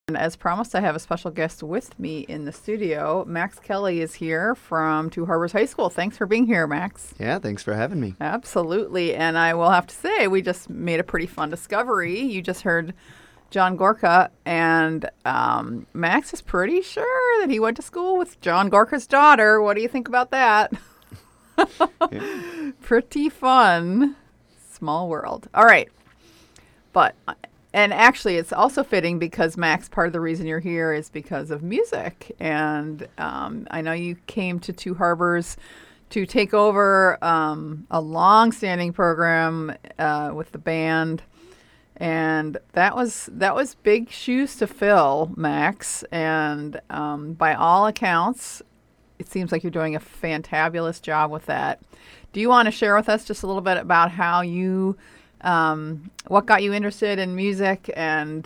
And as promised, I have a special guest with me in the studio. Max Kelly is here from Two Harbors High School. Thanks for being here, Max. Yeah, thanks for having me. Absolutely. And I will have to say, we just made a pretty fun discovery. You just heard John Gorka, and Max is pretty sure that he went to school with John Gorka's daughter. What do you think about that? Yeah. Pretty fun. Small world. All right. But... And actually, it's also fitting because, Max, part of the reason you're here is because of music. And I know you came to Two Harbors to take over a long-standing program with the band. And that was big shoes to fill, Max. And by all accounts, it seems like you're doing a fantabulous job with that. Do you want to share with us just a little bit about how you... what got you interested in music, and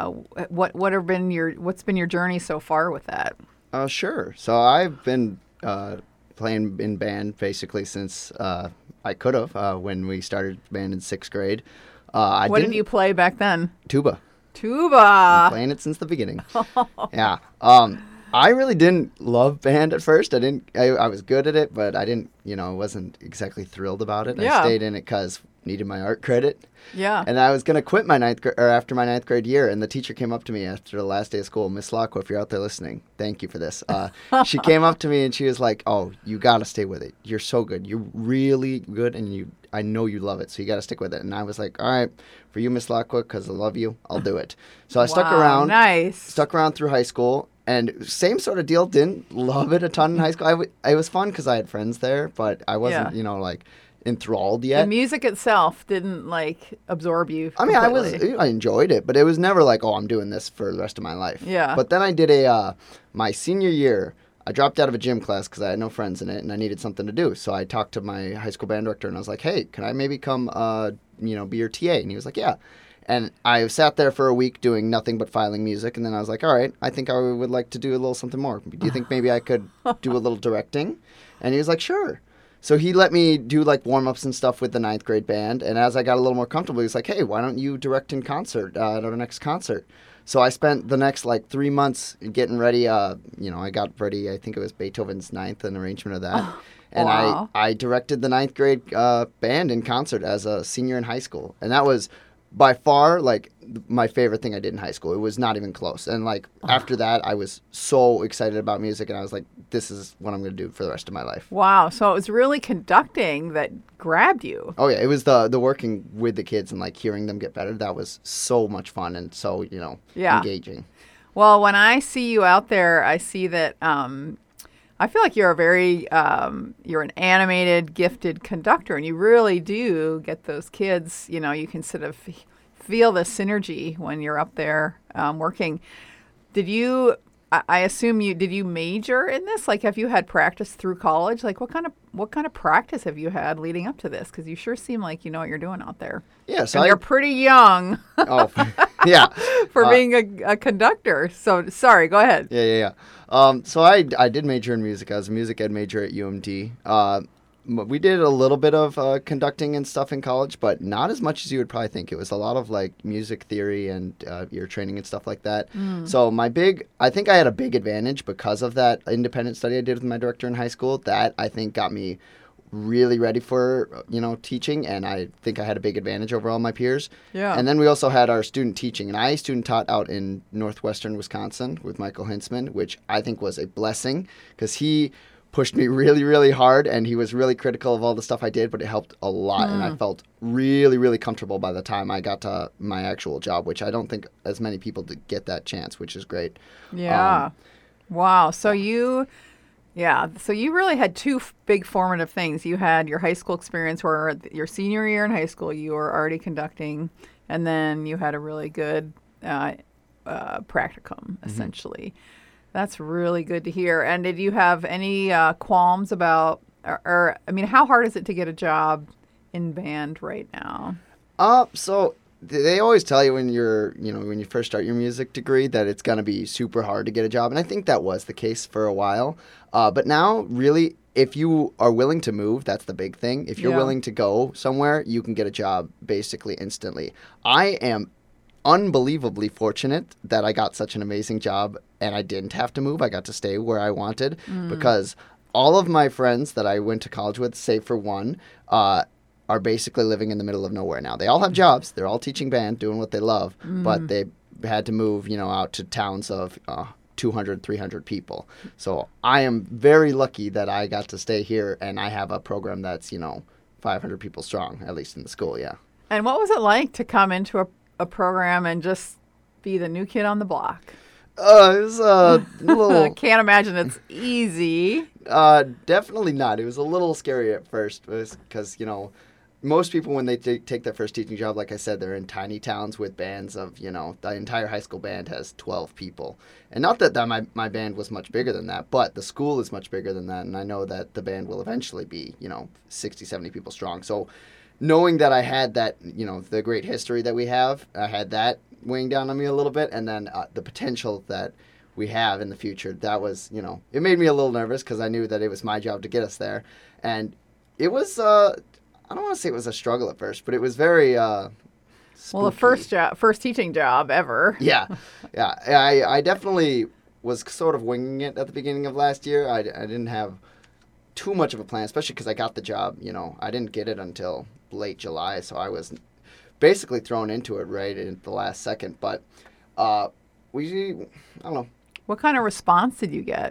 what's been your journey so far with that? Sure. So I've been playing in band basically since I could have when we started band in 6th grade. What did you play back then? Tuba. Tuba. I'm playing it since the beginning. Yeah. I really didn't love band at first. I was good at it, but I didn't, wasn't exactly thrilled about it. Yeah. I stayed in it because needed my art credit. Yeah. And I was going to quit my after my 9th grade year, and the teacher came up to me after the last day of school. Miss Locke, if you're out there listening, thank you for this. She came up to me and she was like, "Oh, you got to stay with it. You're so good. You're really good, and I know you love it, so you got to stick with it." And I was like, "All right, for you, Miss Locke, because I love you, I'll do it." So I stuck around. Nice. Stuck around through high school. And same sort of deal. Didn't love it a ton in high school. It was fun because I had friends there, but I wasn't, enthralled yet. The music itself didn't absorb you I mean, completely. I enjoyed it, but it was never like, oh, I'm doing this for the rest of my life. Yeah. But then I did my senior year, I dropped out of a gym class because I had no friends in it and I needed something to do. So I talked to my high school band director and I was like, "Hey, can I maybe come, be your TA?" And he was like, "Yeah." And I sat there for a week doing nothing but filing music. And then I was like, "All right, I think I would like to do a little something more. Do you think maybe I could do a little directing?" And he was like, "Sure." So he let me do warm-ups and stuff with the 9th grade band. And as I got a little more comfortable, he was like, "Hey, why don't you direct in concert at our next concert?" So I spent the next 3 months getting ready. I got ready, I think it was Beethoven's Ninth, an arrangement of that. And wow. I directed the 9th grade band in concert as a senior in high school. And that was by far my favorite thing I did in high school. It was not even close. And after that, I was so excited about music, and I was like, this is what I'm going to do for the rest of my life. Wow. So it was really conducting that grabbed you. Oh yeah, it was the working with the kids and hearing them get better. That was so much fun and so engaging. Well, when I see you out there, I see that I feel like you're you're an animated, gifted conductor, and you really do get those kids. You can sort of feel the synergy when you're up there working. I assume did you major in this? Have you had practice through college? What kind of practice have you had leading up to this? Because you sure seem like you know what you're doing out there. Yeah, so you're pretty young. Oh, yeah. For being a conductor. So sorry, go ahead. Yeah. So I did major in music. I was a music ed major at UMD. We did a little bit of conducting and stuff in college, but not as much as you would probably think. It was a lot of music theory and ear training and stuff like that. So I think I had a big advantage because of that independent study I did with my director in high school. That I think got me really ready for teaching, and I think I had a big advantage over all my peers. Yeah. And then we also had our student teaching, and I student taught out in northwestern Wisconsin with Michael Hintzman, which I think was a blessing because he pushed me really, really hard, and he was really critical of all the stuff I did, but it helped a lot, and I felt really, really comfortable by the time I got to my actual job, which I don't think as many people get that chance, which is great. Yeah. Wow. So you really had two big formative things. You had your high school experience where your senior year in high school you were already conducting, and then you had a really good practicum, essentially. That's really good to hear. And did you have any qualms about, how hard is it to get a job in band right now? So they always tell you when you first start your music degree that it's going to be super hard to get a job. And I think that was the case for a while. But now, really, if you are willing to move, that's the big thing. If you're willing to go somewhere, you can get a job basically instantly. I am unbelievably fortunate that I got such an amazing job and I didn't have to move. I got to stay where I wanted because all of my friends that I went to college with, save for one, are basically living in the middle of nowhere now. They all have jobs. They're all teaching band, doing what they love, but they had to move, out to towns of 200, 300 people. So I am very lucky that I got to stay here and I have a program that's, 500 people strong, at least in the school, yeah. And what was it like to come into a program and just be the new kid on the block? It was a little... I can't imagine it's easy. Definitely not. It was a little scary at first because, most people when they take their first teaching job, like I said, they're in tiny towns with bands of, the entire high school band has 12 people. And not that my band was much bigger than that, but the school is much bigger than that. And I know that the band will eventually be, 60, 70 people strong. So knowing that I had that, the great history that we have, I had that weighing down on me a little bit. And then the potential that we have in the future, that was, it made me a little nervous because I knew that it was my job to get us there. And it was... I don't want to say it was a struggle at first, but it was very spooky. Well, the first teaching job ever. Yeah. I definitely was sort of winging it at the beginning of last year. I didn't have too much of a plan, especially because I got the job. I didn't get it until late July, so I was basically thrown into it right at the last second. But I don't know. What kind of response did you get?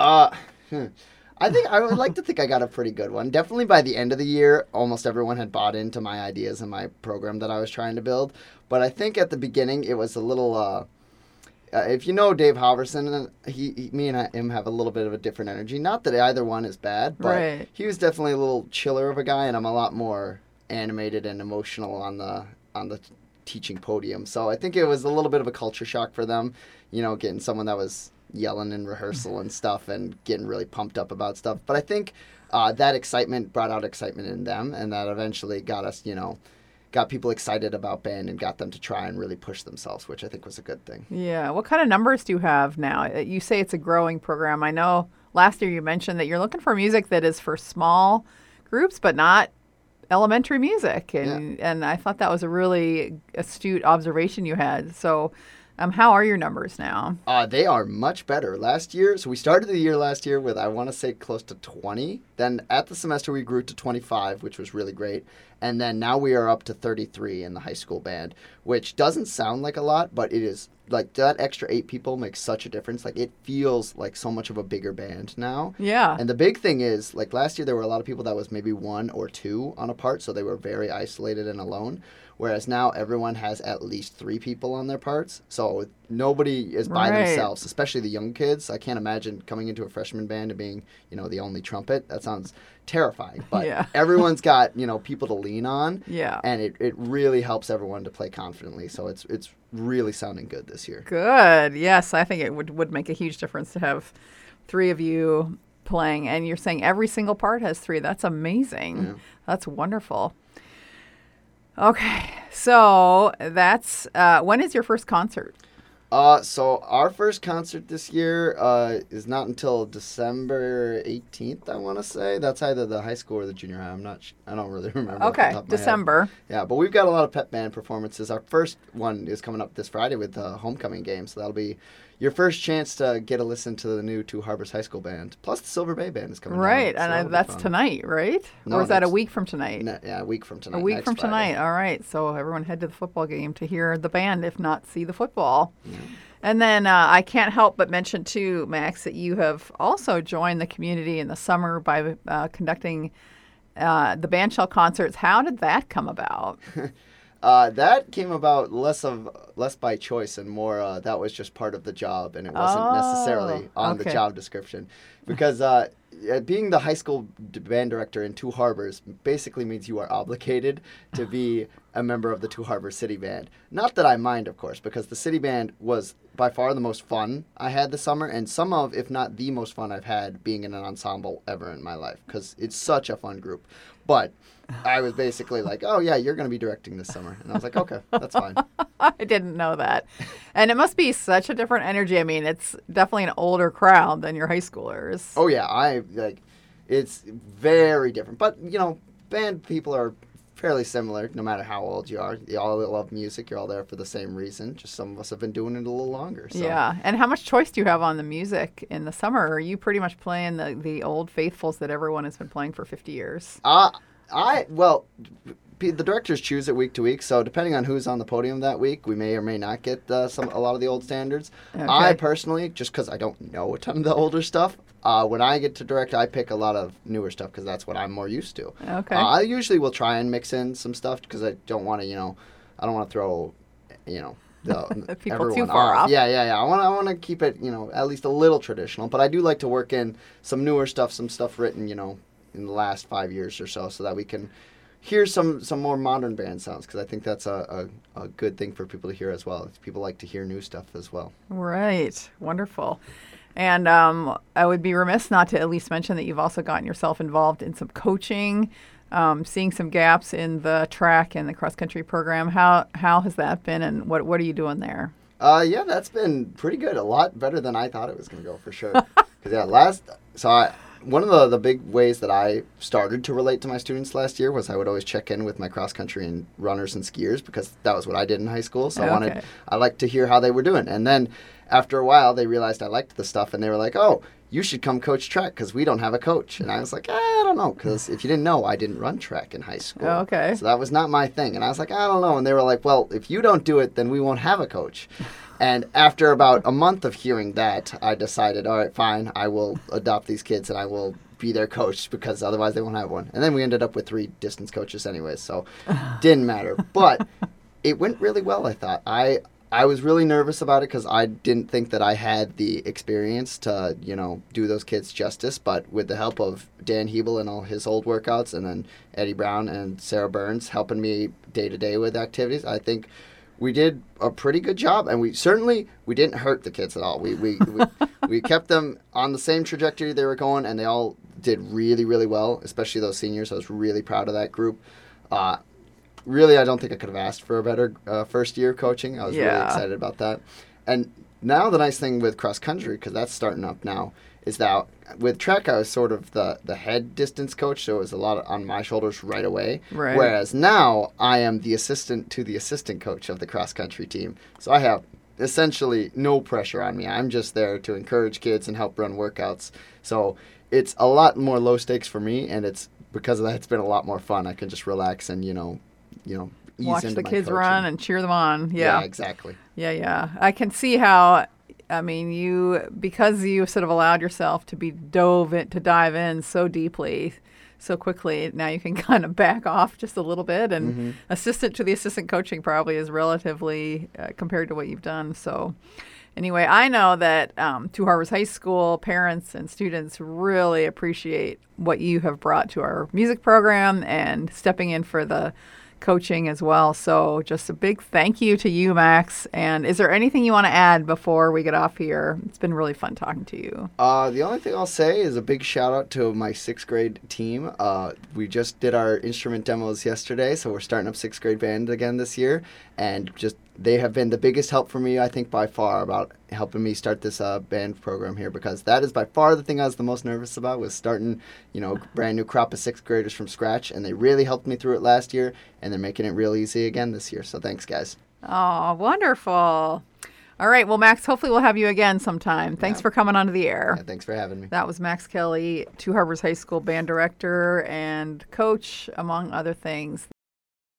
I think I would like to think I got a pretty good one. Definitely by the end of the year, almost everyone had bought into my ideas and my program that I was trying to build. But I think at the beginning it was a little. If you know Dave Halverson, me and him have a little bit of a different energy. Not that either one is bad, but he was definitely a little chiller of a guy, and I'm a lot more animated and emotional on the teaching podium. So I think it was a little bit of a culture shock for them, getting someone that was yelling in rehearsal and stuff and getting really pumped up about stuff. But I think that excitement brought out excitement in them, and that eventually got us, got people excited about band and got them to try and really push themselves, which I think was a good thing. Yeah. What kind of numbers do you have now? You say it's a growing program. I know last year you mentioned that you're looking for music that is for small groups, but not elementary music. And I thought that was a really astute observation you had. So how are your numbers now? They are much better. Last year, so we started the year last year with, I want to say, close to 20. Then at the semester, we grew to 25, which was really great. And then now we are up to 33 in the high school band, which doesn't sound like a lot, but it is. Like, that extra 8 people makes such a difference. Like, it feels like so much of a bigger band now. Yeah. And the big thing is, like, last year there were a lot of people that was maybe 1 or 2 on a part, so they were very isolated and alone. Whereas now everyone has at least 3 people on their parts. So nobody is by themselves, especially the young kids. I can't imagine coming into a freshman band and being, the only trumpet. That sounds terrifying. But everyone's got, people to lean on. Yeah. And it really helps everyone to play confidently. So it's really sounding good this year. Good. Yes, I think it would make a huge difference to have 3 of you playing. And you're saying every single part has 3. That's amazing. Yeah. That's wonderful. Okay, so that's when is your first concert? So our first concert this year is not until December 18th, I want to say. That's either the high school or the junior high. I don't really remember. Okay, December. Yeah, but we've got a lot of pep band performances. Our first one is coming up this Friday with the homecoming game, so that'll be your first chance to get a listen to the new Two Harbors High School band. Plus the Silver Bay band is coming right, down, and that's tonight, right? No, or is that a week from tonight? Yeah, a week from tonight. A week from tonight. All right, so everyone head to the football game to hear the band, if not see the football. Yeah. And then I can't help but mention, too, Max, that you have also joined the community in the summer by conducting the Bandshell concerts. How did that come about? That came about less by choice and more that was just part of the job, and it wasn't necessarily on the job description. Because being the high school band director in Two Harbors basically means you are obligated to be a member of the Two Harbors City Band. Not that I mind, of course, because the City Band was by far the most fun I had this summer, and some of, if not the most fun I've had being in an ensemble ever in my life, because it's such a fun group. But I was basically like, oh, yeah, you're going to be directing this summer. And I was like, okay, that's fine. I didn't know that. And it must be such a different energy. I mean, it's definitely an older crowd than your high schoolers. Oh, yeah. It's very different. But, band people are fairly similar no matter how old you are. You all love music. You're all there for the same reason. Just some of us have been doing it a little longer. So. Yeah. And how much choice do you have on the music in the summer? Or are you pretty much playing the old faithfuls that everyone has been playing for 50 years? The directors choose it week to week, so depending on who's on the podium that week, we may or may not get a lot of the old standards. Okay. I personally, just because I don't know a ton of the older stuff, when I get to direct, I pick a lot of newer stuff because that's what I'm more used to. Okay. I usually will try and mix in some stuff because I don't want to, I don't want to throw, the People everyone too far off. Yeah. I want to keep it, at least a little traditional. But I do like to work in some newer stuff, some stuff written, in the last 5 years or so that we can hear some more modern band sounds, because I think that's a good thing for people to hear as well. People like to hear new stuff as well. Right. Wonderful. And I would be remiss not to at least mention that you've also gotten yourself involved in some coaching, seeing some gaps in the track and the cross-country program. How has that been, and what are you doing there? Yeah, that's been pretty good. A lot better than I thought it was going to go, for sure. One of the big ways that I started to relate to my students last year was I would always check in with my cross-country and runners and skiers, because that was what I did in high school. So I liked to hear how they were doing. And then after a while, they realized I liked the stuff, and they were like, oh, you should come coach track because we don't have a coach. And I was like, I don't know, because if you didn't know, I didn't run track in high school. Oh, okay. So that was not my thing. And I was like, I don't know. And they were like, well, if you don't do it, then we won't have a coach. And after about a month of hearing that, I decided, all right, fine, I will adopt these kids and I will be their coach, because otherwise they won't have one. And then we ended up with 3 distance coaches anyways, so didn't matter. But it went really well, I thought. I was really nervous about it because I didn't think that I had the experience to, do those kids justice. But with the help of Dan Hebel and all his old workouts, and then Eddie Brown and Sarah Burns helping me day to day with activities, I think we did a pretty good job. And we didn't hurt the kids at all. We kept them on the same trajectory they were going, and they all did really, really well, especially those seniors. I was really proud of that group. Really, I don't think I could have asked for a better first year coaching. I was really excited about that. And now the nice thing with cross country, because that's starting up now, is that with track I was sort of the head distance coach, so it was a lot on my shoulders right away. Right. Whereas now I am the assistant to the assistant coach of the cross country team. So I have essentially no pressure on me. I'm just there to encourage kids and help run workouts. So it's a lot more low stakes for me, and it's because of that it's been a lot more fun. I can just relax and ease watch into the my kids coaching. run and cheer them on. Yeah, exactly. Yeah. I can see how. I mean, because you sort of allowed yourself to dive in so deeply, so quickly. Now you can kind of back off just a little bit, and assistant to the assistant coaching probably is relatively compared to what you've done. So. Anyway, I know that Two Harbors High School parents and students really appreciate what you have brought to our music program and stepping in for the coaching as well. So just a big thank you to you, Max. And is there anything you want to add before we get off here? It's been really fun talking to you. The only thing I'll say is a big shout out to my 6th grade team. We just did our instrument demos yesterday, so we're starting up 6th grade band again this year. And they have been the biggest help for me, I think, by far, about helping me start this band program here, because that is by far the thing I was the most nervous about, was starting, a brand new crop of 6th graders from scratch, and they really helped me through it last year, and they're making it real easy again this year. So thanks, guys. Oh, wonderful. All right. Well, Max, hopefully we'll have you again sometime. Thanks for coming onto the air. Yeah, thanks for having me. That was Max Kelly, Two Harbors High School band director and coach, among other things.